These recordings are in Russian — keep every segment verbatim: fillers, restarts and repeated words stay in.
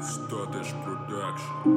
Статиш Продакшн.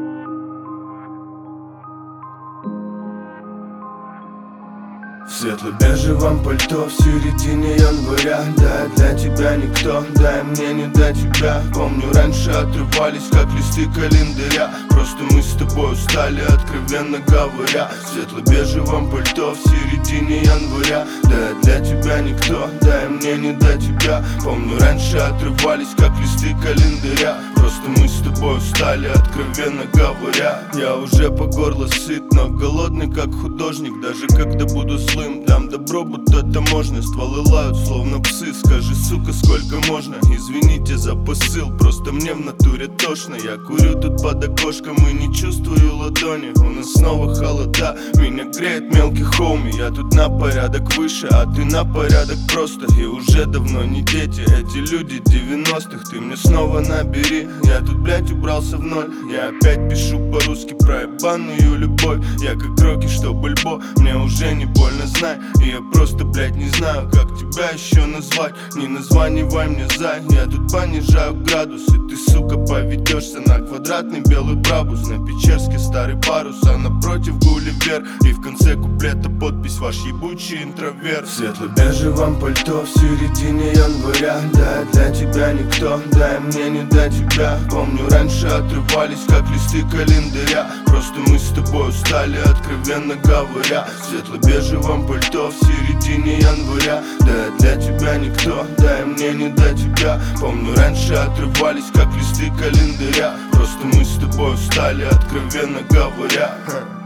В светло-бежевом пальто в середине января. Да, для тебя никто, да и мне не до тебя. Помню, раньше отрывались, как листы календаря. Просто мы с тобой устали, откровенно говоря. В светло-бежевом пальто в середине января. Да, для тебя никто, да и мне не до тебя. Помню, раньше отрывались, как листы календаря. Просто мы с тобой устали, откровенно говоря. Я уже по горло сыт, но голодный, как художник. Даже когда буду злым, дам добро, будто это можно. Стволы лают, словно псы. Скажи, сука, сколько можно? Извините за посыл, просто мне в натуре тошно. Я курю тут под окошком и не чувствую ладони. У нас снова холода, меня греет мелкий хоуми. Я тут на порядок выше, а ты на порядок просто. И уже давно не дети, эти люди девяностых. Ты мне снова набери, я тут, блять, убрался в ноль. Я опять пишу по-русски про ебаную любовь. Я как Рокки, что Бальбо, мне уже не больно, знай. И я просто, блять, не знаю, как тебя еще назвать. Не названивай мне, зай, я тут понижаю градус. И ты, сука, поведешься на квадратный белый брабус. На Печерске старый парус, а напротив Гулливер. И в конце куплета подпись: ваш ебучий интроверт. В светло-бежевом пальто в середине января. Да, для тебя никто, да и мне не до тебя. Помню, раньше отрывались, как листы календаря. Просто мы с тобой устали, откровенно говоря. В светло-бежевом пальто в середине января. Да, для тебя никто, да и мне не до тебя. Помню, раньше отрывались, как листы календаря. Просто мы с тобой устали, откровенно говоря.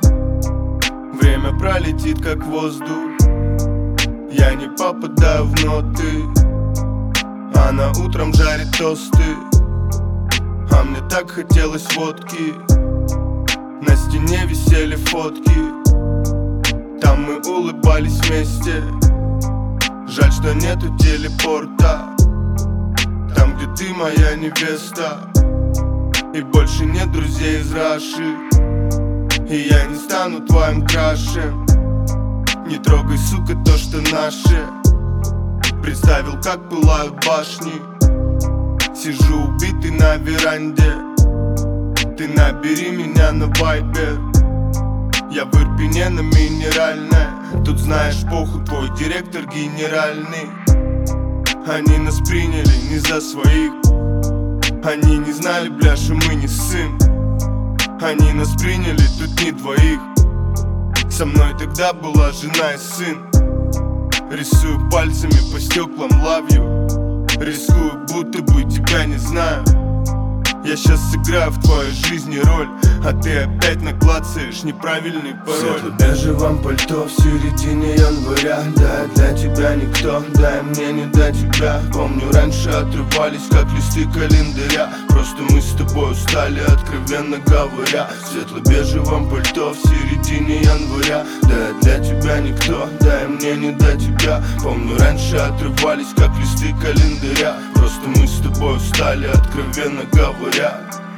Время пролетит, как воздух. Я не попадаю в ноты. Она утром жарит тосты, а мне так хотелось водки. На стене висели фотки, там мы улыбались вместе. Жаль, что нету телепорта там, где ты моя невеста. И больше нет друзей из Раши. И я не стану твоим крашем. Не трогай, сука, то, что наше. Представил, как пылают башни. Сижу убитый на веранде. Ты набери меня на вайбер. Я в Ирпене на Минеральной. Тут, знаешь, похуй, твой директор генеральный. Они нас приняли не за своих. Они не знали, бля, что мы не сын. Они нас приняли, тут не двоих. Со мной тогда была жена и сын. Рисую пальцами по стеклам love you. Рискую, будто бы тебя не знаю. Я сейчас сыграю в твоей жизни роль, а ты опять наклацаешь неправильный пароль. В светло-бежевом пальто в середине января. Да, для тебя никто, да и мне не до тебя. Помню, раньше отрывались, как листы календаря. Просто мы с тобой устали, откровенно говоря. В светло-бежевом пальто в середине января. Да, для тебя никто, да и мне не до тебя. Помню, раньше отрывались, как листы календаря. Просто мы с тобой устали, откровенно говоря.